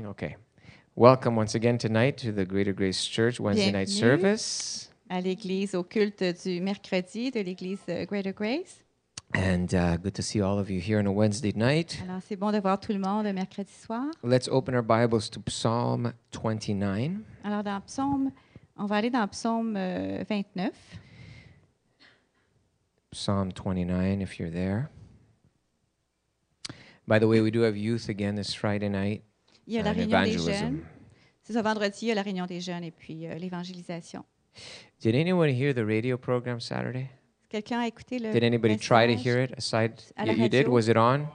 Morning? Okay. Welcome once again tonight to the Greater Grace Church Wednesday night Bienvenue service. à l'église, au culte du mercredi de l'église Greater Grace. And good to see all of you here on a Wednesday night. Alors, c'est bon de voir tout le monde le mercredi soir. Let's open our Bibles to Psalm 29. Alors, on va aller dans Psaume 29. Psalm 29, if you're there. By the way, we do have youth again this Friday night. Il y a la and réunion des evangelism. jeunes. C'est ce vendredi, il y a la réunion des jeunes et puis l'évangélisation. Did anyone hear the radio program Saturday? Quelqu'un a écouté le Did anybody try to message? hear it aside? À la You did? radio. Was it on?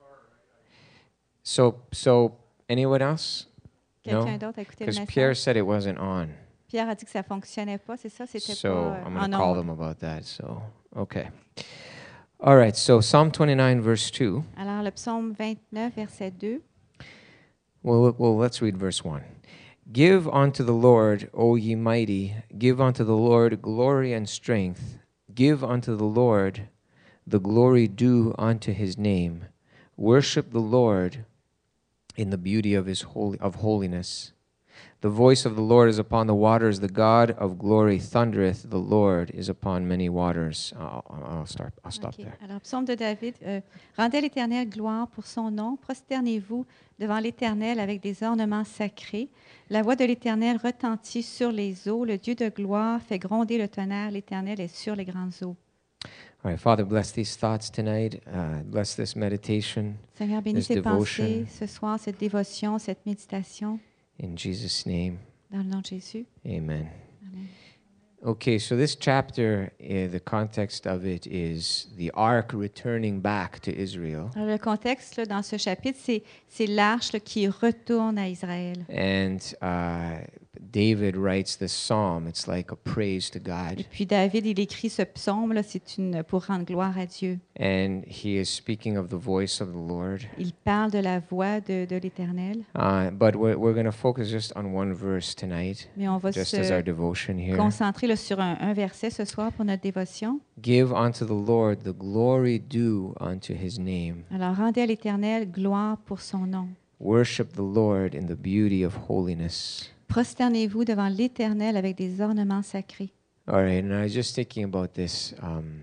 So anyone else? Quelqu'un No? d'autre a écouté le Because message? Pierre said it wasn't on. Pierre a dit que ça ne fonctionnait pas, c'est ça? C'était So pas I'm en going to call ondes. them about that. So, okay. All right. So Psalm 29, verse 2. Alors, le psaume 29, verset 2. Well, let's read verse 1. Give unto the Lord, O ye mighty, give unto the Lord glory and strength. Give unto the Lord the glory due unto his name. Worship the Lord in the beauty of holiness. The voice of the Lord is upon the waters. The God of glory thundereth. The Lord is upon many waters. I'll stop OK. there. Alors, psaume de David. Rendez à l'Éternel gloire pour son nom. Prosternez-vous devant l'Éternel avec des ornements sacrés. La voix de l'Éternel retentit sur les eaux. Le Dieu de gloire fait gronder le tonnerre. L'Éternel est sur les grandes eaux. All right, Father, bless these thoughts tonight. Bless this meditation. Seigneur, bénis This ces devotion. pensées ce soir, cette dévotion, cette méditation. In Jesus' name, Dans le nom de Jésus. amen. Amen. Okay, so this chapter, the context of it is the ark returning back to Israel. Alors, le contexte là, dans ce chapitre, c'est l'arche là, qui retourne à Israël. And David writes this psalm. It's like a praise to Et God. puis David, il écrit ce psaume, là, c'est pour rendre gloire à Dieu. And he is speaking of the voice of the Lord. Il parle de la voix de l'Éternel. But we're going to focus just on one verse tonight, Mais on va just as our se devotion here. concentrer là, sur un verset ce soir pour notre dévotion. Give unto the Lord the glory due unto his name. Alors, rendez à l'Éternel gloire pour son nom. Worship the Lord in the beauty of holiness. Prosternez-vous devant l'Éternel avec des ornements sacrés. All right, and I was just thinking about this.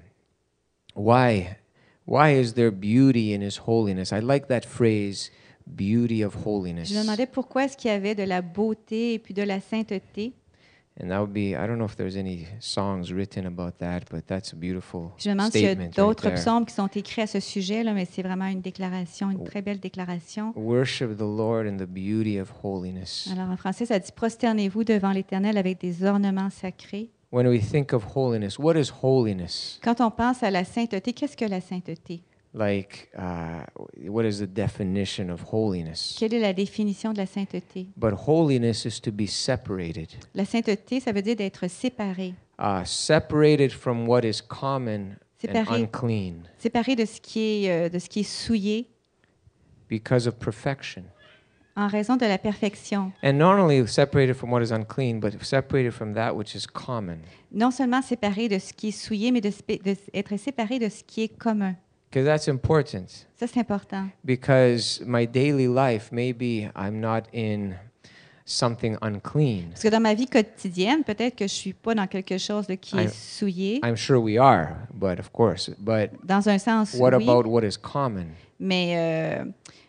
Why is there beauty in His holiness? I like that phrase, beauty of holiness. Je me demandais pourquoi est-ce qu'il y avait de la beauté et puis de la sainteté. And that would be, I don't know if there's any songs written about that, but that's a beautiful Je me demande s'il y a statement right d'autres there. psaumes qui sont écrits à ce sujet, là, mais c'est vraiment une déclaration, une très belle déclaration. Worship the Lord in the beauty of holiness. Alors en français, ça dit « Prosternez-vous devant l'Éternel avec des ornements sacrés ». When we think of holiness, what is holiness? Quand on pense à la sainteté, qu'est-ce que la sainteté? Like, what is the definition of holiness? Quelle est la définition de la sainteté? But holiness is to be separated. La sainteté, ça veut dire d'être séparé. Separated from what is common and Séparé. unclean Séparé de ce qui est souillé because of perfection. en raison de la perfection. And not only separated from what is unclean, but separated from that which is common. Non seulement séparé de ce qui est souillé, mais d'être séparé de ce qui est commun. Because that's important. Ça, c'est important. Because my daily life, maybe I'm not in something unclean. Parce que dans ma vie quotidienne, peut-être que je suis pas dans quelque chose là, qui est souillé. I'm sure we are, but of course. But Dans un sens, what oui, about what is common? mais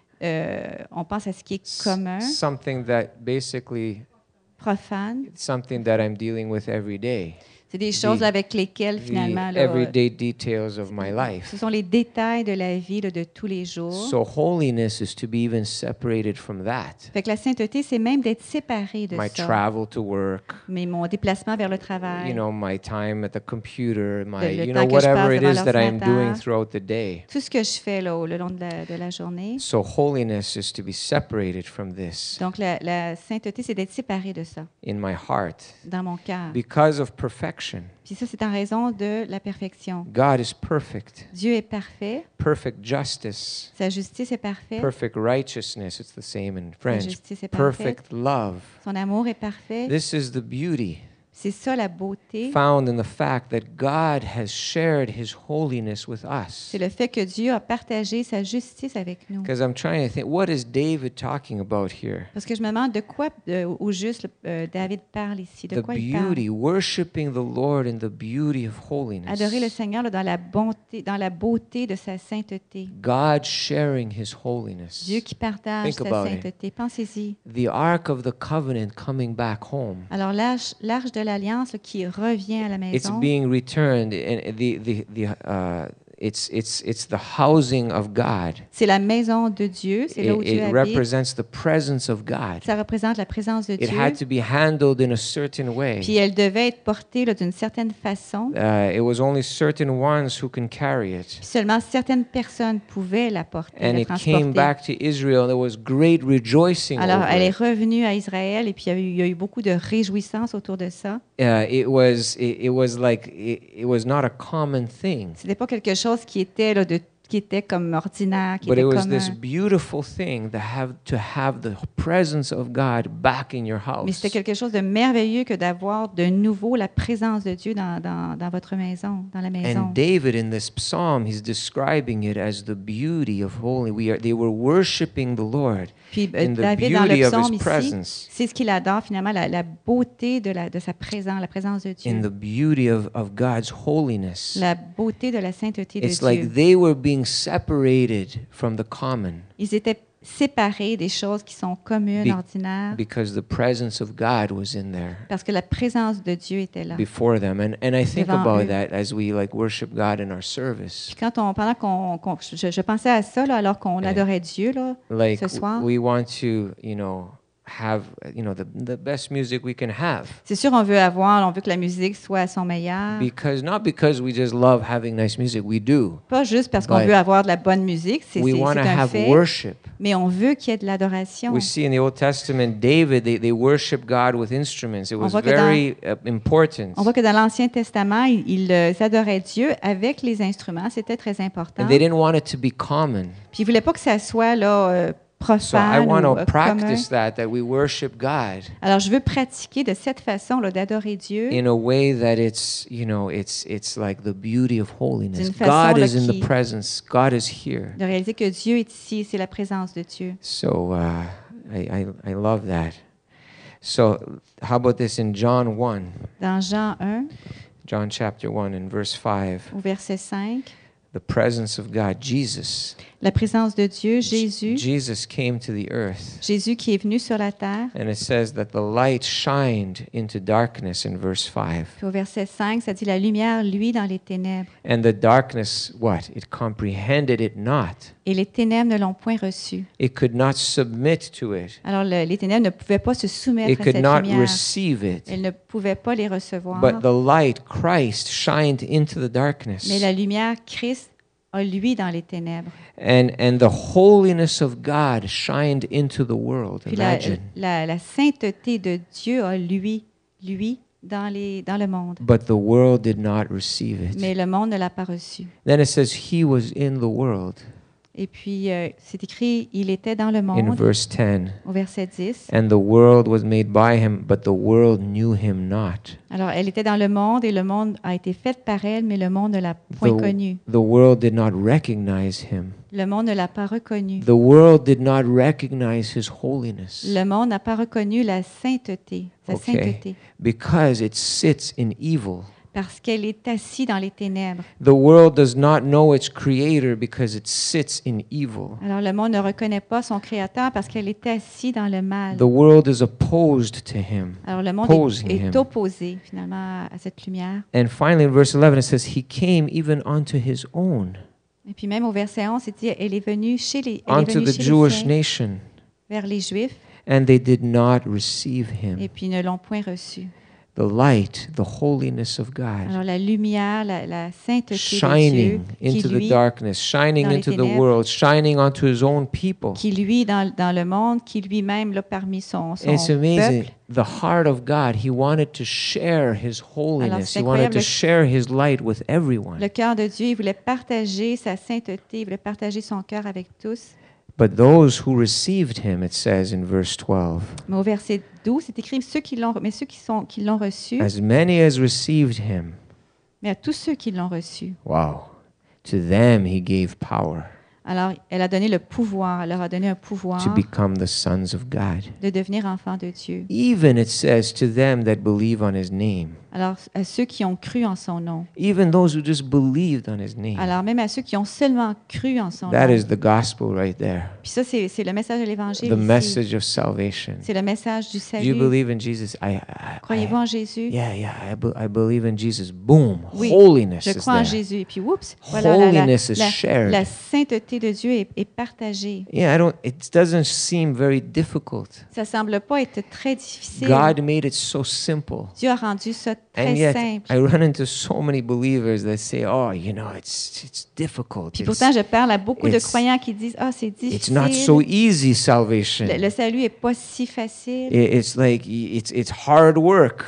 on pense à ce qui est commun, Something that basically, profane. something that I'm dealing with every day. C'est des choses avec lesquelles, The finalement, là, everyday details of my life. ce sont les détails de la vie là, de tous les jours. So holiness is to be even separated from that. Fait que la sainteté, c'est même d'être séparé de My ça. travel to work, Mais mon déplacement vers le travail, my time at the computer, le my, temps que je whatever passe it devant is that I'm doing l'ordinateur. throughout the day. tout ce que je fais là, le long de la journée. So holiness is to be separated from this Donc, la sainteté, c'est d'être séparé de ça, in my heart dans mon cœur. because of perfection. Puis ça, c'est en raison de la perfection. God is perfect, Dieu est parfait, perfect justice, sa justice est parfaite, perfect righteousness. It's the same in sa French. justice est parfaite, Perfect love. son amour est parfait. This is the beauty. C'est ça la beauté. found in the fact that God has shared His holiness with us. C'est le fait que Dieu a partagé sa justice avec nous. Because I'm trying to think, what is David talking about here? Parce que je me demande de quoi, au juste, David parle ici. De The quoi il parle? beauty, worshiping the Lord in the beauty of holiness. Adorer le Seigneur là, dans la beauté de sa sainteté. God sharing His holiness. Dieu qui partage Think sa about it. sainteté. Pensez-y. The Ark of the Covenant coming back home. Alors, l'arche de l'Alliance là, qui revient à la It's maison, being returned, and it's the housing of God. c'est la maison de Dieu, c'est là où Dieu It habite. represents the presence of God. Ça représente la présence de It Dieu. had to be handled in a certain way. Puis elle devait être portée là, d'une certaine façon. It was only certain ones who can carry it. Puis seulement certaines personnes pouvaient la porter, And la it came transporter. back to Israel. There was great rejoicing Alors, over elle est it. revenue à Israël et puis il y a eu beaucoup de réjouissance autour de ça. It was not a common thing, C'était pas quelque chose qui était là, qui était comme ordinaire, qui but était it was commun. this beautiful thing to have the presence of God back in your Mais house. c'était quelque chose de merveilleux que d'avoir de nouveau la présence de Dieu dans votre maison, dans la maison. And David in this psalm, he's describing it as the beauty of holy. They were worshiping the Lord Puis in the David, dans beauty le of psaume His ici, presence, c'est ce qu'il adore finalement, la beauté de sa présence, la présence de in Dieu, the beauty of God's holiness. la beauté de la sainteté de It's Dieu. like they were being separated from the common Ils étaient séparés des choses qui sont communes, Be- ordinaires, because the presence of God was in there parce que la présence de Dieu était là. before them. And I think Devant about eux. that as we worship God in our service. Puis pendant je pensais à ça là, alors qu'on Yeah. adorait Dieu là, Like ce soir. we want to, have the best music we can have. C'est sûr, on veut que la musique soit à son meilleur. Not because we just love having nice music, we do. Pas juste parce qu'on But veut avoir de la bonne musique, c'est We want to un have fait, worship. mais on veut qu'il y ait de l'adoration. We see in the Old Testament, David, they worship God with instruments. It was voit que very important. On voit que dans l'Ancien Testament, ils adoraient Dieu avec les instruments, c'était très important. And they didn't want it to be common. Puis ils voulaient pas que ça soit là So I profane want ou to commun. practice that we worship God Alors je veux pratiquer de cette façon là d'adorer Dieu in a way that it's like the beauty of holiness. D'une façon, God là, is in qui- the presence. God is here. de réaliser que Dieu est ici, c'est la présence de Dieu. So I love that. So how about this in John 1, Dans Jean 1, John chapter 1 and verse 5, au verset 5, the presence of God, Jesus. la présence de Dieu, Jésus, Jesus came to the earth. Jésus qui est venu sur la terre. And it says that the light shined into darkness in verse 5. Puis au verset 5, ça dit la lumière, lui, dans les ténèbres. And the darkness, what? It comprehended it not. Et les ténèbres ne l'ont point reçu. It could not submit to it. Alors les ténèbres ne pouvaient pas se soumettre It à could cette not lumière. receive it. Elles ne pouvaient pas les recevoir. But the light, Christ, shined into the darkness. Mais la lumière, Christ, a lui dans les ténèbres. And the holiness of God shined into the world. Puis Imagine. la sainteté de Dieu a lui dans le monde. But the world did not receive Mais it. le monde ne l'a pas reçu. Then it says he was in the world Et puis, c'est écrit, il était dans le in monde, verse 10. au verset 10. And the world was made by him, but the world knew him not. Alors, elle était dans le monde et le monde a été fait par elle, mais le monde ne l'a point connu. The world did not recognize him. Le monde ne l'a pas reconnu. The world did not recognize his holiness Le monde n'a pas reconnu la sainteté, sa Okay. sainteté, because it sits in evil. parce qu'elle est assise dans les ténèbres. The world does not know its creator because it sits in evil. Alors, le monde ne reconnaît pas son Créateur parce qu'elle est assise dans le mal. The world is opposed to him. Alors, le monde opposing est him. opposé, finalement, à cette lumière. And finally, in verse 11, it says, he came even unto his own, Et puis, même au verset 11, c'est dit, elle est venue chez les unto the siens, Jewish nation, vers les Juifs, and they did not receive him. et puis ne l'ont point reçu. The light, the holiness of God, Alors, la lumière, la sainteté de shining Dieu, qui into the lui, darkness, shining dans les into the ténèbres, world, shining onto his own people. qui lui dans le monde, qui lui-même, là, parmi son And it's amazing. peuple. The heart of God, he wanted to share his holiness. c'est He wanted incroyable. to share his light with everyone. Le cœur de Dieu, il voulait partager sa sainteté, il voulait partager son cœur avec tous. But those who received him, it says in verse 12, Mais au verset 12, c'est écrit ceux qui l'ont reçu, as many as received him, mais à tous ceux qui l'ont reçu. wow, to them he gave power Alors, elle a donné le pouvoir, elle leur a donné un pouvoir to become the sons of God. de devenir enfants de Dieu. Even it says to them that believe on his name, Alors, à ceux qui ont cru en son nom. even those who just believed on his name. Alors, même à ceux qui ont seulement cru en son That nom. is the gospel right there, Puis ça, c'est le message de l'Évangile the ici. message of salvation. C'est le message du Do you salut. believe in Jesus? Croyez-vous en Jésus? Yeah, I believe in Jesus. Boom, Oui, holiness je is crois en there. Jésus. Et puis, oups, voilà, Holiness is shared. la sainteté de Dieu est partagée. Yeah, it doesn't seem very difficult. Ça semble pas être très difficile. God made it so simple. Dieu a rendu ça And très yet, simple. I run into so many believers that say, "Oh, it's difficult. Puis pourtant, je parle à beaucoup de it's- croyants qui disent, ah, c'est difficile. It's not so easy salvation. Le salut est pas si facile. It's like it's hard work."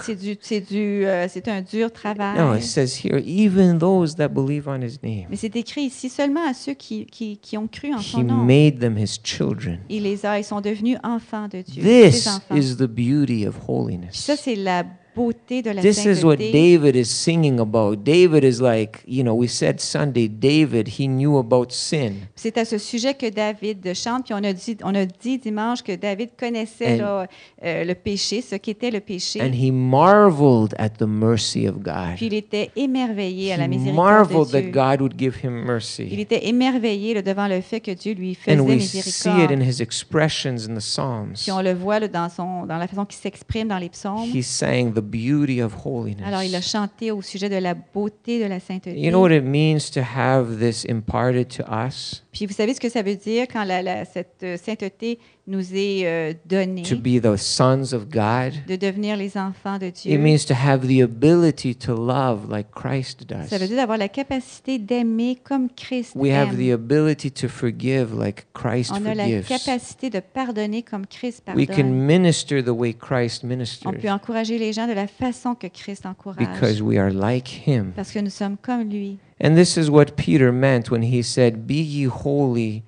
C'est un dur travail. No, it says here, even those that believe on his name, Mais c'est écrit ici seulement à ceux qui ont cru en he son nom. made them his children. Ils sont devenus enfants de Dieu. Ses This enfants. is the beauty of Puis holiness. ça, c'est la beauté de la This is what sainteté. David is singing about. David is like, we said Sunday, David, he knew about sin. C'est à ce sujet que David chante, puis on a dit dimanche que David connaissait le péché, ce qu'était le péché, And he marveled at the mercy of God. puis il était émerveillé à la He miséricorde marveled de that Dieu. God would give him Il mercy. était émerveillé là, devant le fait que Dieu lui faisait And we see it miséricorde. in his expressions in the Psalms. Puis on le voit là, dans la façon qu'il s'exprime dans les psaumes. He sang the beauty of Alors, il a holiness. chanté au sujet de la beauté de la sainteté. You know what it means to have this imparted to us? Puis vous savez ce que ça veut dire quand cette sainteté nous est donnée, To be the sons of God? de devenir les enfants de Dieu. It means to have the ability to love like Christ Ça veut does. dire d'avoir la capacité d'aimer comme Christ We have the aime. ability to forgive like Christ On a la forgives. capacité de pardonner comme Christ We can pardonne. minister the way Christ On ministers peut encourager les gens de la façon que Christ encourage. because we are like him. Parce que nous sommes comme lui. And this is what Peter meant when he said, "Be ye holy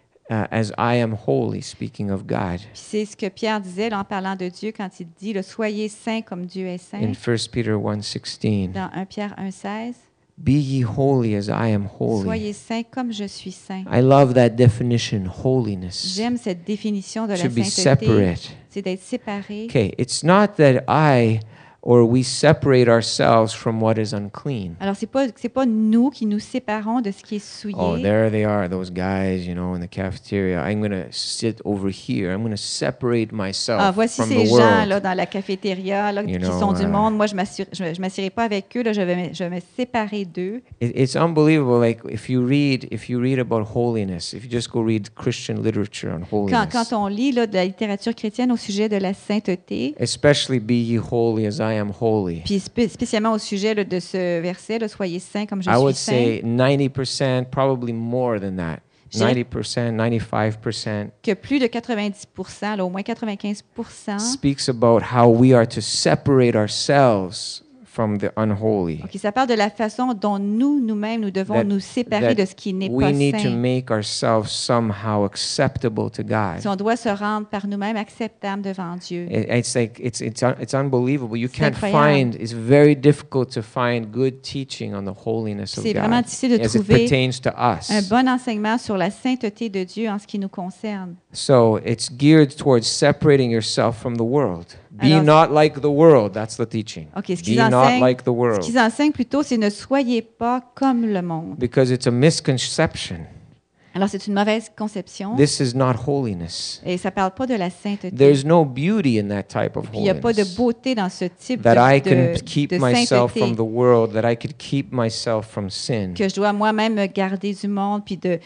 as I am holy," speaking of God. Puis c'est ce que Pierre disait là, en parlant de Dieu quand il dit « Soyez saints comme Dieu est saint In 1 Peter 1:16, dans 1 Pierre 1,16. "Be ye holy as I am holy." Soyez saints comme je suis saint. I love that definition, holiness. J'aime cette définition de la To be sainteté. separate. C'est d'être séparé. Okay, it's not that I or we separate ourselves from what is unclean. Alors, c'est pas nous qui nous séparons de ce qui est souillé. Oh, there they are, those guys, in the cafeteria. I'm going to sit over here. I'm going to separate myself Voici from ces the gens world. là dans la cafétéria là, You qui know, sont du monde. Moi, je m'assierai pas avec eux. Là, je vais me séparer d'eux. It's unbelievable. Like if you read about holiness, if you just go read Christian literature on holiness, Quand on lit là, de la littérature chrétienne au sujet de la sainteté, especially be ye holy as I am holy, puis spécialement au sujet là, de ce verset, là, soyez saints comme je I suis would saint, say 90%, probably more than that. Je dirais- 90%, 95% que plus de 90%, là, au moins 95%, speaks about how we are to separate ourselves from the unholy. ok, ça parle de la façon dont nous-mêmes, nous devons That- nous séparer that de ce qui n'est We pas need to saint. make ourselves somehow acceptable to God. Si on doit se rendre par nous-mêmes acceptables devant Dieu. It's like it's unbelievable. You C'est can't incroyable. find. It's very difficult to find good teaching on the holiness of C'est vraiment God difficile de as it trouver pertains to us. un bon enseignement sur la sainteté de Dieu en ce qui nous concerne. So it's geared towards separating yourself from the world. Be Alors- not like the world. That's the teaching. Ok, ce Be qu'ils not enseignent, like the ce world, qu'ils enseignent plutôt, c'est ne soyez pas comme le monde. because it's a misconception. Alors, c'est une mauvaise conception This is not holiness. et ça ne parle pas de la sainteté. There's no beauty in that type of Puis il n'y a pas de holiness. beauté dans ce type That I de, can de, keep de myself sainteté from the world, that I could keep myself from sin. que je dois moi-même me garder du monde puis de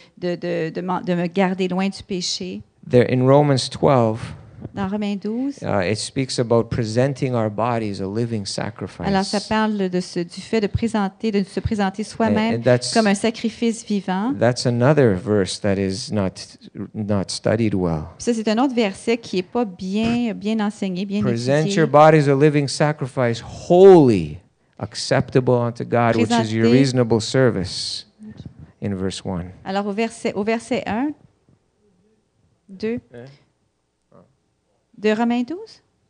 me garder loin du péché. There in Romans 12, Dans Romains 12, it speaks about presenting our bodies a living sacrifice. alors ça parle du fait de se présenter soi-même And that's- comme un sacrifice vivant. That's another verse that is not studied well. Puis ça, c'est un autre verset qui n'est pas bien enseigné, bien Present étudié. your bodies a living sacrifice, holy, acceptable unto God, which is your Présentez- reasonable service. In verse 1. Alors au verset 1, 2. De Romains 12?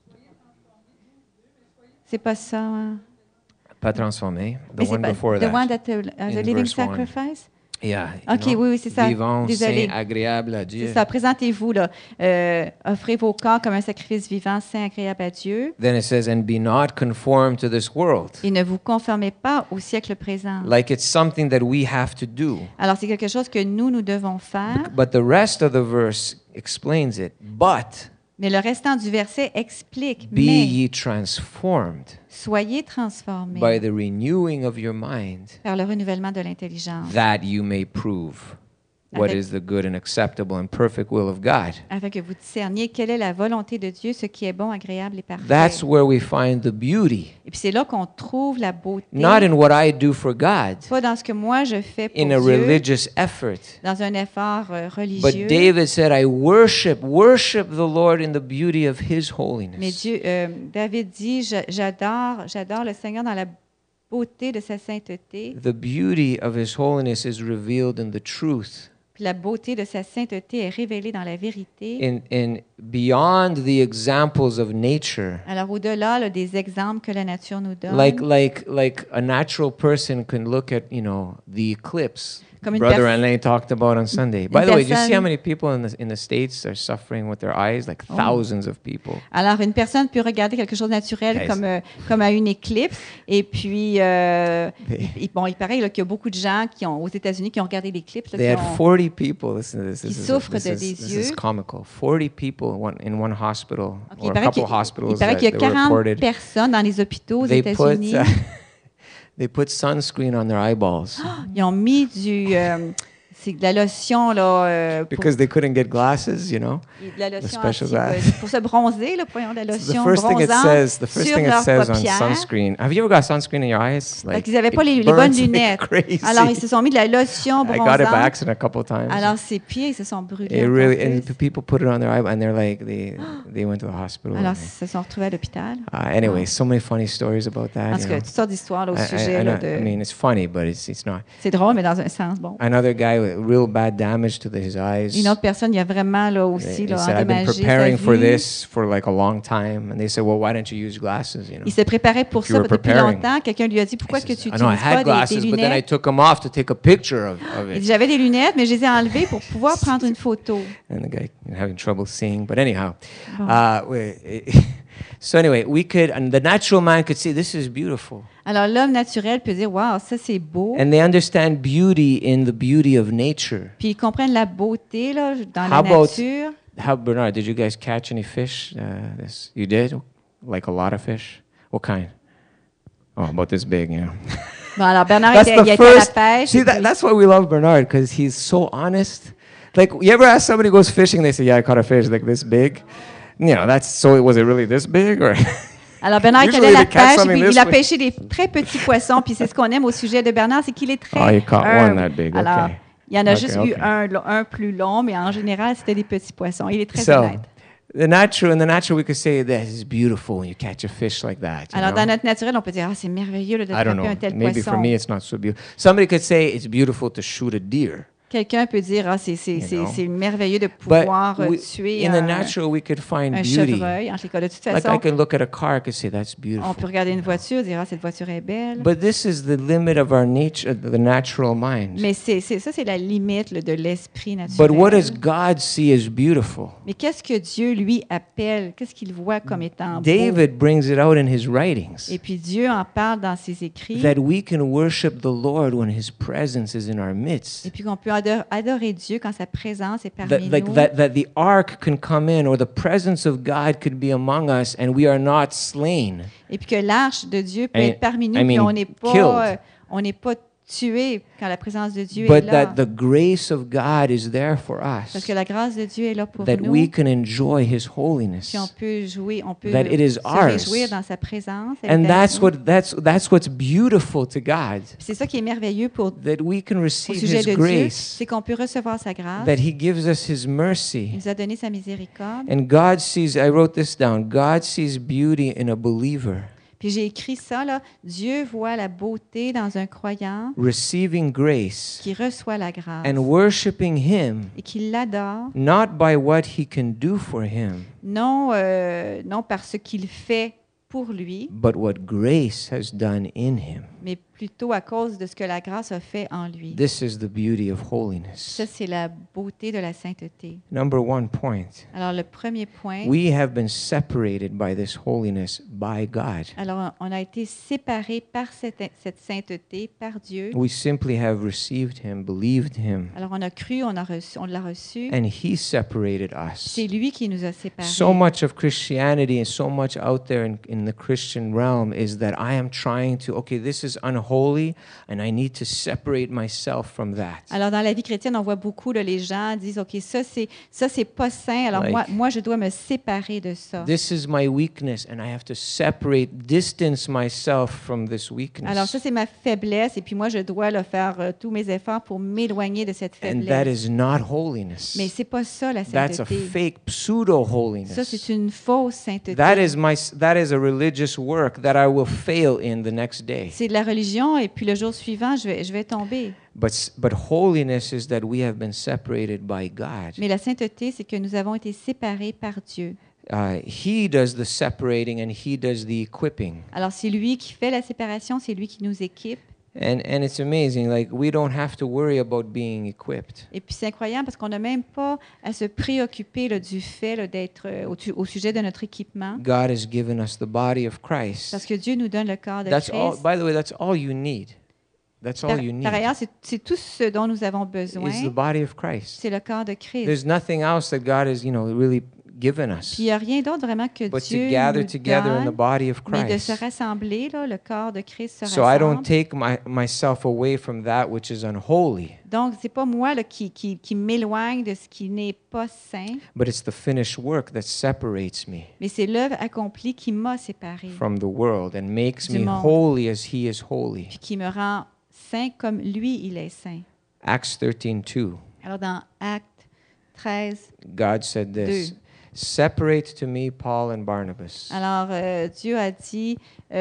C'est pas ça. Hein? Pas transformé. Mais The c'est one pas before the that. one that the In living verse 1. sacrifice? Yeah. OK, oui, c'est ça. Vivant, Désolée. saint, agréable à Dieu. C'est ça. Présentez-vous, là. Offrez vos corps comme un sacrifice vivant, saint, agréable à Dieu. Then it says, and be not conformed to this world. Et ne vous conformez pas au siècle présent. Like it's something that we have to do. Alors, c'est quelque chose que nous devons faire. But the rest of the verse explains it. But Mais le restant du verset explique, be mais ye transformed soyez transformés by the renewing of your mind, par le renouvellement de l'intelligence, that you may prove what Avec- is the good and acceptable and perfect will of God. afin que vous discerniez quelle est la volonté de Dieu, ce qui est bon, agréable et parfait. That's where we find the beauty. Et puis c'est là qu'on trouve la beauté, Not in what I do for God, pas dans ce que moi je fais pour in a Dieu, religious effort. dans un effort religieux. But David said, I worship the Lord in the beauty of His Mais holiness. Dieu, David dit, j'adore le Seigneur dans la beauté de sa sainteté. The beauty of His holiness is revealed in the truth. Puis la beauté de sa sainteté est révélée dans la vérité. In beyond the examples of nature, Alors au-delà là, des exemples que la nature nous donne, like a natural person can look at, the eclipse. Comme une Brother pers- Alain talked about on Sunday. By the way, do you see how personne- many people in the States are suffering with their eyes? Like thousands of people. alors une personne peut regarder quelque chose de naturel Yes. comme à une éclipse. Et puis, il paraît là, qu'il y a beaucoup de gens aux États-Unis qui ont regardé l'éclipse. là, They qui had ont- 40 people. Listen to this. qui souffrent de des This is yeux. comical. 40 people in one hospital Ok, or a couple il hospitals paraît that qu'il y a they were 40 reported. personnes dans les hôpitaux aux They put États-Unis. they put sunscreen on their eyeballs Ils ont mis c'est de la lotion là, pour, because they couldn't get glasses. de la lotion special pour se bronzer, là, voyons, de la The lotion first thing it bronzante says, the first sur thing it leurs says on paupières. sunscreen. Have you ever got sunscreen in your eyes? Parce qu'ils n'avaient pas it les bonnes burns like lunettes. crazy. Alors, ils se sont mis de la lotion I got it by bronzante. accident a couple times. Alors, ses pieds ils se sont brûlés. It encore really, plus. and people put it on their eye, and they're like, they went to the hospital. Alors, and ils se sont retrouvés à l'hôpital. anyway, so many funny stories about that. En tout cas, toutes sortes d'histoires là, au sujet. Là, I mean, it's funny, but it's not. C'est drôle, mais dans un sens, bon. Another guy with real bad damage to his eyes. Une autre personne, il y a vraiment là, aussi He là, said, I've been endommagé sa preparing for vue. this for like a long time. And they said, well, why don't you use glasses? Il se préparait pour You ça were depuis preparing. longtemps. Quelqu'un lui a dit, pourquoi He est-ce que says, tu I know I n'utilises had pas glasses, des but then I lunettes? took them off to take a picture of Il dit, it. j'avais des lunettes, mais je les ai enlevées pour pouvoir prendre une photo. And the guy having trouble seeing. But anyhow, Bon. so anyway, and the natural man could see this is beautiful. Alors, l'homme naturel peut dire, waouh, ça c'est beau. And they understand beauty in the beauty of nature. Puis ils comprennent la beauté là, dans How la about- nature. How, Bernard, did you guys catch any fish? You did? Like a lot of fish? What kind? Oh, about this big, Bon, alors Bernard That's il the a été à la first. pêche. See, et puis- that's why we love Bernard, because he's so honest. Like, you ever ask somebody who goes fishing, they say, yeah, I caught a fish like this big. Was it really this big? Or Alors Bernard est Usually allé à la they catch pêche et something puis this il a way. pêché des très petits poissons. Puis c'est ce qu'on aime au sujet de Bernard, c'est qu'il est très Oh, you caught one humble. that big, Alors, okay. il y en a Okay, juste okay. eu un plus long, mais en général, c'était des petits poissons. Il est très so, honnête. in the natural, we could say that is beautiful when you catch a fish like that. you Alors, know? dans notre naturel, on peut dire, ah, c'est merveilleux là, de I don't frapper know. un tel Maybe poisson. for me, it's not so beautiful. Somebody could say it's beautiful to shoot a deer. Quelqu'un peut dire, ah, c'est know. merveilleux de But pouvoir in tuer the un natural, we could find un beauty. chevreuil. En tout cas, de toute Like I façon, can look at a car, I could say that's on beautiful. peut regarder une voiture et dire, ah, cette voiture est belle. But this is the limit of our nature, the natural mind. Mais ça, c'est la limite là, de l'esprit But naturel. what does God see as beautiful? Mais qu'est-ce que Dieu, lui, appelle? Qu'est-ce qu'il voit comme étant beau? David brings it out in his writings Et puis Dieu en parle dans ses écrits. that we can worship the Lord when His presence is in our midst. Et puis qu'on peut adorer Dieu quand sa présence est parmi That, nous. that the ark can come in, or the presence of God could be among us, and we are not slain. Et puis que l'arche de Dieu peut I- être parmi nous, I puis mean, on n'est pas tué quand la présence de Dieu est But là. that the grace of God is there for Parce us, que la grâce de Dieu est là pour that nous. we can enjoy His holiness. Puis on peut jouer, on peut That it is se ours. réjouir dans sa présence. elle est And avec that's nous. that's what's beautiful to God, Puis c'est ça qui est merveilleux that we can au receive sujet His de Dieu, grace, c'est qu'on peut recevoir sa grâce. that He gives us His Il mercy. nous a donné sa miséricorde. And God sees, I wrote this down, God sees beauty in a believer. Puis j'ai écrit ça, là, Dieu voit la beauté dans un croyant receiving grace qui reçoit la grâce and worshiping Him, et qui l'adore, not by what He can do for him, non par ce qu'il fait pour lui, but what grace has done in him. mais plutôt à cause de ce que la grâce a fait en lui. This is the beauty of holiness. Ça, c'est la beauté de la sainteté. Number one point. Alors, le premier point, We have been separated by this holiness by God. alors on a été séparés par cette sainteté, par Dieu. We simply have received Him, believed Him, Alors, on a cru, on l'a reçu. and He separated us. C'est lui qui nous a séparés. So much of Christianity and so much out there in the Christian realm is that I am trying to, okay, this is unholy, and I need to separate myself from that. Alors, dans la vie chrétienne, on voit beaucoup, là, les gens disent, OK, ça, c'est pas sain, alors Like- moi, je dois me séparer de ça. This is my weakness, and I have to distance myself from this weakness. Alors, ça, c'est ma faiblesse, et puis moi, je dois là, faire tous mes efforts pour m'éloigner de cette And that faiblesse. is not holiness. Mais c'est pas ça, la That's a sainteté. fake pseudo Ça, holiness. c'est une fausse sainteté. That is a religious work that I will fail in the next day. C'est de la religion, et puis le jour suivant, je vais tomber. But holiness is that we have been separated by God. Mais la sainteté, c'est que nous avons été séparés par Dieu. He does the separating and He does the equipping. Alors, c'est lui qui fait la séparation, c'est lui qui nous équipe. And it's amazing. Like, we don't have to worry about being equipped. Et puis, c'est incroyable parce qu'on n'a même pas à se préoccuper là, du fait là, d'être au sujet de notre équipement. God has given us the body of Christ. Parce que Dieu nous donne le corps de That's all. Christ. By the way, that's all you need. That's all you need. Par ailleurs, c'est tout ce dont nous avons Is the besoin. body of Christ. C'est le corps de Christ. There's nothing else that God has, really given us. Puis, il n'y a rien d'autre vraiment que But to Dieu gather nous together in the donne, body of mais de se Christ. rassembler, là, le corps de Christ se So I don't rassemble. take myself away from that which is unholy, Donc, c'est pas moi là, qui m'éloigne de ce qui n'est pas saint, but it's the finished work that separates me mais c'est l'œuvre accomplie qui m'a séparé, from the world and makes Du me monde. holy as He is holy. puis qui me rend saint comme lui, il est saint. Acts 13:2. Alors, dans Actes 13, God said this, separate to me Paul and Barnabas. alors Dieu a dit,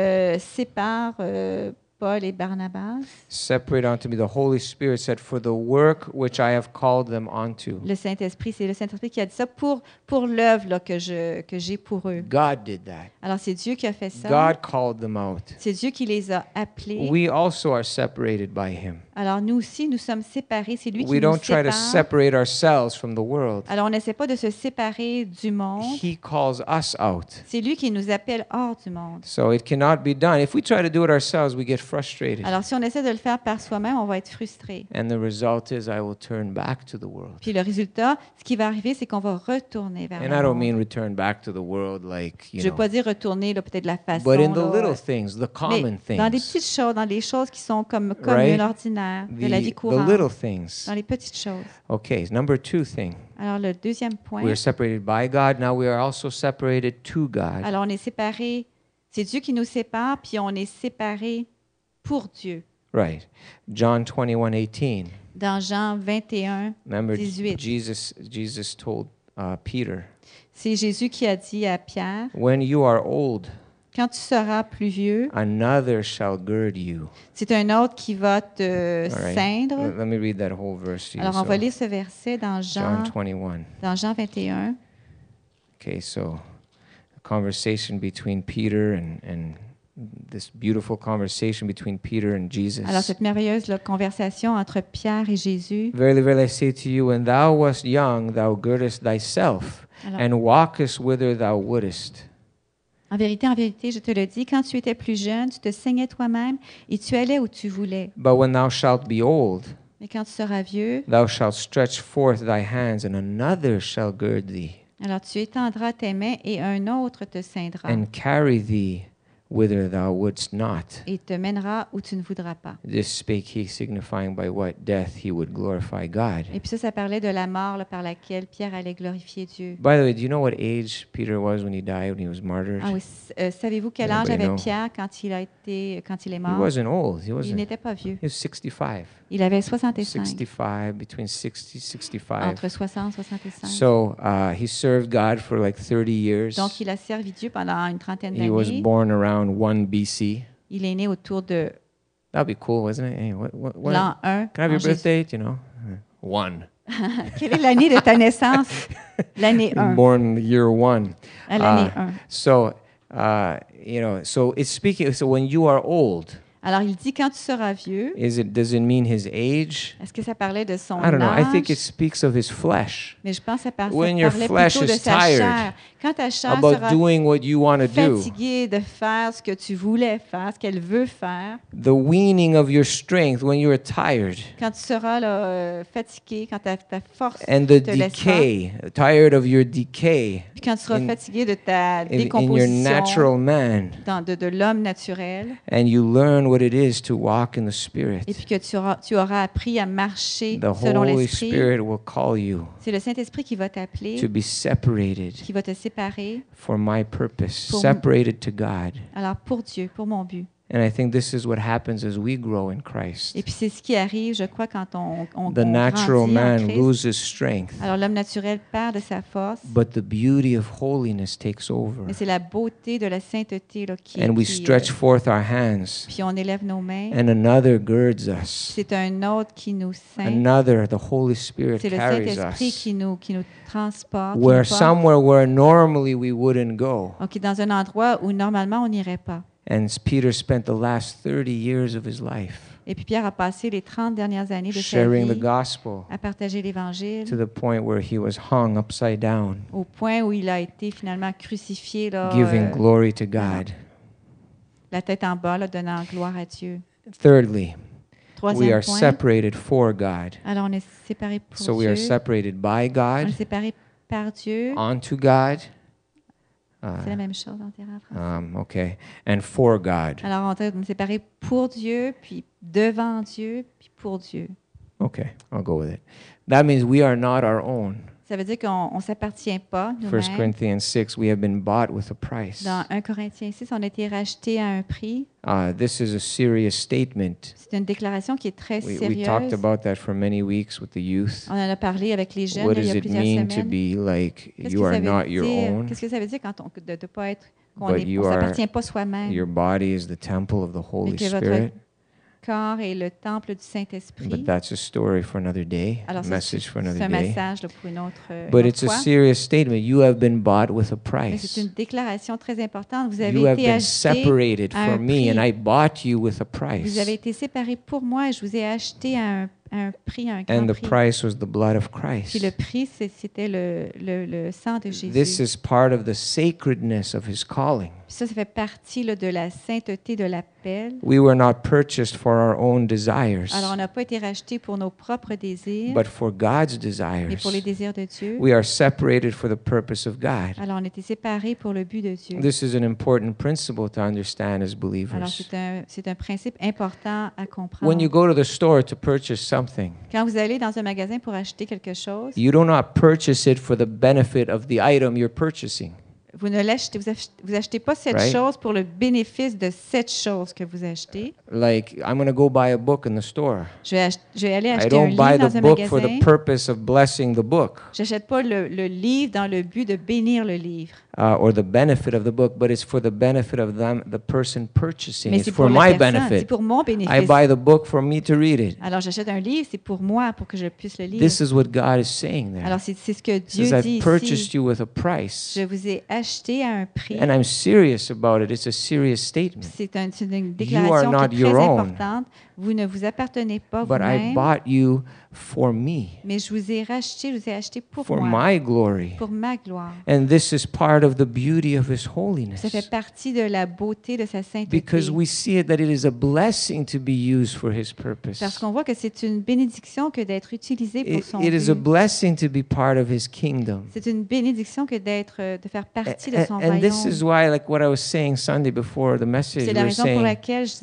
sépare Paul et Barnabas. Separate unto me. The Holy Spirit said, for the work which I have called them unto. Le Saint-Esprit, c'est le Saint-Esprit qui a dit ça pour l'œuvre là, que j'ai pour eux. God did that. Alors, c'est Dieu qui a fait ça. God called them out. C'est Dieu qui les a appelés. We also are separated by Him. Alors, nous aussi, nous sommes séparés. C'est lui qui We nous don't try to sépare. separate ourselves from the world. Alors, on n'essaie pas de se séparer du monde. He calls us out. C'est lui qui nous appelle hors du monde. So it cannot be done. If we try to do it ourselves, we get frustrated. Alors, si on essaie de le faire par soi-même, on va être frustré. And the result is I will turn back to the world. Puis le résultat, ce qui va arriver, c'est qu'on va retourner vers And le I don't monde. mean return back to the world like, Je ne veux pas dire retourner là, peut-être de la façon. but in the là, little things, the common mais dans des things. petites choses, dans des choses qui sont comme Right? l'ordinaire, de la vie The courante. little things. Dans les petites choses. Okay, number two thing. Alors, le deuxième point, We are separated by God. Now we are also separated to God. alors on est séparés. C'est Dieu qui nous sépare, puis on est séparés pour Dieu. Right. John 21:18. Dans Jean 21, Remember, 18. Jesus told Peter, c'est Jésus qui a dit à Pierre, when you are old, quand tu seras plus vieux, another shall gird you. c'est un autre qui va te All right. ceindre. Let me read that whole verse to you. Alors, on So, va lire ce verset dans John 21. dans Jean 21. Okay, so a conversation between Peter and this beautiful conversation between Peter and Jesus. Alors, cette merveilleuse là, conversation entre Pierre et Jésus. Verily, verily, I say to you, when thou wast young, thou girdest thyself, Alors, and walkest whither thou wouldest. en vérité, je te le dis, quand tu étais plus jeune, tu te saignais toi-même et tu allais où tu voulais. But when thou shalt be old, Mais quand tu seras vieux, thou shalt stretch forth thy hands, and another shall gird thee, alors tu étendras tes mains et un autre te ceindra and carry thee whither thou wouldst not. et te mènera où tu ne voudras pas. This spake he, signifying by what death he would glorify God. Et puis ça parlait de la mort là, par laquelle Pierre allait glorifier Dieu. By the way, do you know what age Peter was when he died, when he was martyred? Ah oui, savez-vous quel âge Anybody avait know? Pierre quand il est He mort? wasn't old. He Il wasn't. n'était pas vieux. He was 65. Il avait 65, 65, between 60 65. entre 60 et 65. So he served God for like 30 years. Donc il a servi Dieu pendant une trentaine He was d'années. born around around 1 BC. Il est né autour de That'd be cool, wasn't it? Hey, what? l'an 1. Can I have your en Jésus. birthday? You know, 1. Quelle est l'année de ta naissance? L'année 1. Born year 1. À l'année 1. So, so it's speaking. So when you are old, Alors, il dit, quand tu seras vieux, does it mean his age? est-ce que ça parlait de son I don't know. I think it âge? speaks of his flesh, Mais je pense que ça When your parlait flesh plutôt de is sa tired chair. Quand ta chair about sera doing what you want to do. fatiguée de faire ce que tu voulais faire, ce qu'elle veut faire, The weaning of your strength when you are tired, quand tu seras là, fatigué, quand ta force and the te laissera, decay, tired of your decay puis quand tu seras in- fatigué de ta in your décomposition natural man, de l'homme naturel, and you learn what it is to walk in the et Spirit, puis que tu auras appris à marcher the selon Holy l'Esprit, Spirit will call you c'est le Saint-Esprit qui va t'appeler, to be separated qui va te séparer. for my purpose, Pour- separated to God. Alors, pour Dieu, pour mon but. And I think this is what happens as we grow in Christ. Et puis, c'est ce qui arrive, je crois, quand on The grandit natural en man Christ. loses strength, Alors, l'homme naturel perd de sa force, but the beauty of holiness takes over. mais c'est la beauté de la sainteté là, And we qui, stretch forth our hands, puis on élève nos mains. and another girds us. C'est un autre qui nous ceint. Another, the Holy Spirit C'est le carries Saint-Esprit us. qui nous transporte. qui Where nous porte. somewhere where normally we wouldn't go. Donc, dans un endroit où normalement on n'irait pas. And Peter spent the last 30 years of his life Et puis Pierre a passé les 30 dernières années de sa sharing the vie gospel à partager to l'Évangile the point where he was hung upside down, au point où il a été finalement crucifié, là, giving glory to God. la tête en bas, là, donnant gloire à Dieu. Thirdly, we Troisième are point, separated for God. alors on est séparés pour So we Dieu. are separated by On God, est séparés par Dieu. onto God, C'est la même chose en terrain français. okay, and for God. Alors on est séparés pour Dieu, puis devant Dieu, puis pour Dieu. Okay, I'll go with it. That means we are not our own. Ça veut dire qu'on ne s'appartient pas 1 nous-mêmes. Corinthians 6, we have been bought with a price. Dans 1 Corinthiens 6, on a été rachetés à un prix. This is a serious statement. C'est une déclaration qui est très We sérieuse. talked about that for many weeks with the youth. On en a parlé avec les jeunes What là, il y does a it plusieurs mean to semaines. be like Qu'est-ce you que are ça veut not your dire? own? Qu'est-ce que ça veut dire quand de ne pas être qu'on But ne you are- s'appartient pas soi-même, Your body is the temple of the Holy mais que votre Spirit. corps est le temple du But Saint-Esprit. that's a story for another day, Alors, ça, message for c'est another un day. message là, pour une autre But une it's autre a fois. serious statement. You have been bought with a Mais c'est price. une déclaration très importante. Vous You avez have été been acheté. separated à for un me, and prix. I bought you with a Vous price. avez été séparés pour moi et je vous ai acheté à un prix, un grand And the prix. price was the blood of Puis Christ. le prix, c'était le sang de Jésus. This is part of the sacredness of his calling. Puis ça fait partie là, de la sainteté de l'appel. We were not purchased for our own desires, Alors, on n'a pas été racheté pour nos propres désirs, but for God's mais desires. pour les désirs de Dieu. We are separated for the purpose of God. Alors, on était séparés pour le but de Dieu. This is an important principle to understand as Alors, believers. c'est un principe important à When comprendre. you go to the store to purchase something, Quand vous allez dans un magasin pour acheter quelque chose, you do not purchase it for the benefit of the item you're purchasing. vous ne l'achetez, vous achetez pas cette Right. chose pour le bénéfice de cette chose que vous achetez. Like, I'm going to go buy a book in the store. Je vais aller I acheter un don't buy livre dans the un book for magasin. the purpose of blessing the book J'achète pas le livre dans le but de bénir le livre. or the benefit of the book, but it's for the benefit of them, the person purchasing. Mais It's c'est for pour la my personne, c'est benefit. pour mon I bénéfice. buy the book for me to read it. Alors j'achète un livre, c'est pour moi, pour que je puisse le lire. This is what God is saying there. Alors c'est ce que He Dieu says, dit I've purchased ici. you with a price. Je vous ai acheté à un prix. And I'm serious about it. It's a serious statement. C'est une are déclaration not qui est très your own. importante. Vous ne vous appartenez pas But I vous-même, bought you for me, mais je vous ai racheté, je vous ai acheté pour for moi, my glory. pour ma gloire. And this is part of the beauty of His Ça holiness. fait partie de la beauté de sa sainteté. Because we see it that it is a blessing to be used for His purpose. Parce qu'on voit que c'est une bénédiction que d'être utilisé pour son It is a but. blessing to be part of His kingdom. C'est une bénédiction que de faire partie de son And this is royaume. why, like what I was saying Sunday before the message, C'est we la were raison pour saying laquelle je disais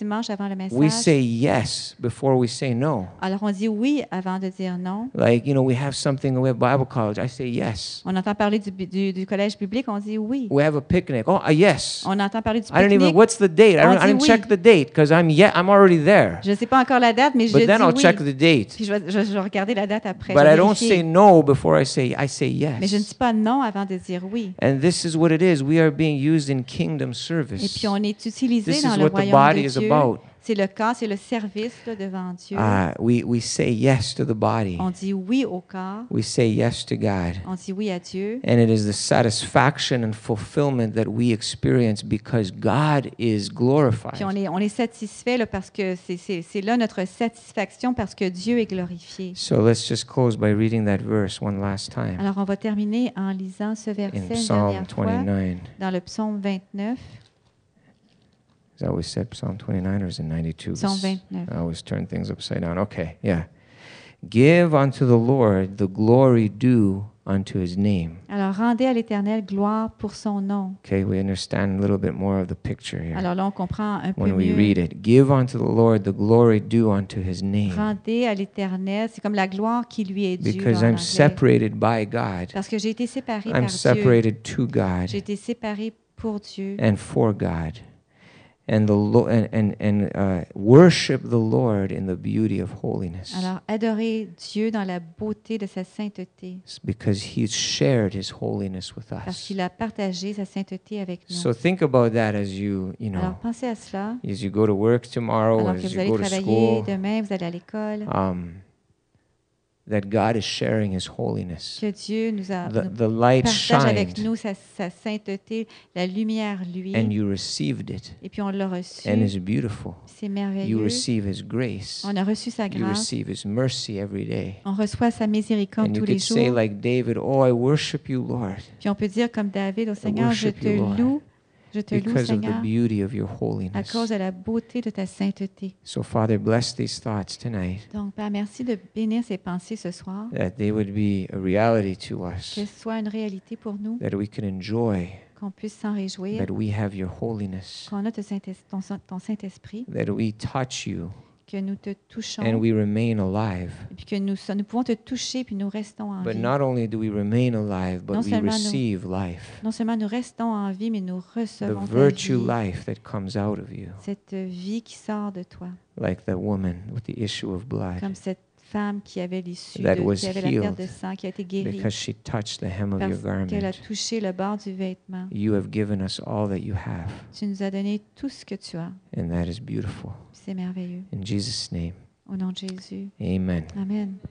dimanche avant le we message, say yes before we say no. alors on dit oui avant de dire non. Like, we have something, we have Bible college. I say yes. On entend parler du collège biblique, on dit oui. We have a picnic. Oh, yes. On entend parler du I don't even, pique-nique. what's the date? On I dit didn't oui. check the date because I'm already there. Je ne sais pas encore la date, mais je But dis then I'll oui. check the date. Puis je vais regarder la date après. But je vais I don't vérifier. say no before I say Mais je ne yes. dis pas non avant de dire oui. And this is what it is. We are being used in kingdom Et service. puis on est utilisé This dans is le what the royaume body de is Dieu. about. C'est le corps, c'est le service là, devant Dieu. We say yes to the body. On dit oui au corps. We say yes to God. On dit oui à Dieu. And it is the satisfaction and fulfillment that we experience because God is Puis glorified. on est satisfait là, parce que c'est là notre satisfaction parce que Dieu est glorifié. So let's just close by reading that verse one last time Alors on va terminer en lisant ce verset in une Psalm dernière fois 29. dans le psaume 29. Is that what we said, Psalm 29 or is it 92? Psalm 29. I always turn things upside down. Okay, yeah. Give unto the Lord the glory due unto his name. Alors rendez à l'Éternel gloire pour son nom. Okay, we understand a little bit more of the picture here Alors là on comprend un peu when we mieux. read it. Give unto the Lord the glory due unto his name. Rendez à l'Éternel, c'est comme la gloire qui lui est due Because en I'm anglais. separated by God. Parce que j'ai été séparé I'm par Dieu. separated to God J'ai été séparé pour Dieu. and for God. And worship the Lord in the beauty of holiness. Alors adorer Dieu dans la beauté de sa sainteté. It's because he's shared his holiness with Parce us. qu'il a partagé sa sainteté avec nous. So think about that as you Alors know, pensez à cela. as you go to work tomorrow, Alors que as vous you allez go to travailler school, demain, vous allez à l'école. that God is sharing his holiness. Que Dieu nous The light partage avec shined nous sa sainteté, la lumière lui. and you received it Et puis on l'a reçu. and it's beautiful. C'est You merveilleux. receive his grace. On a reçu sa You grâce. receive his mercy every day. On reçoit sa miséricorde And you tous les could say jours. like David, oh, I worship you, Lord, Puis on peut dire comme David au Seigneur, je worship you, Lord, te loue, because of the Seigneur, beauty of your à holiness. cause de la beauté de ta sainteté. So Father, bless these thoughts tonight, Donc, Père, merci de bénir ces pensées ce soir, that they would be a reality to que us, ce soit une réalité pour nous, that we can enjoy, qu'on puisse s'en réjouir, that we have your holiness, qu'on a ton Saint-Esprit, that we touch you que nous te touchons, and we remain alive. et puis que nous pouvons te toucher, puis nous restons en But vie. not only do we remain alive, Non but we seulement nous- receive life, Non seulement nous restons en vie, mais nous the recevons ta virtue vie, life that comes out of you, cette vie qui sort de toi, like the woman with the issue of blood, comme cette femme qui avait l'issue, That was qui avait la perte de healed sang, qui a été guérie, because she touched the hem of your parce qu'elle a garment. touché le bord du vêtement. You have given us all that you have, Tu nous as donné tout ce que tu as. and that is beautiful. C'est merveilleux. In Jesus' name, Au nom de Jésus. amen. Amen.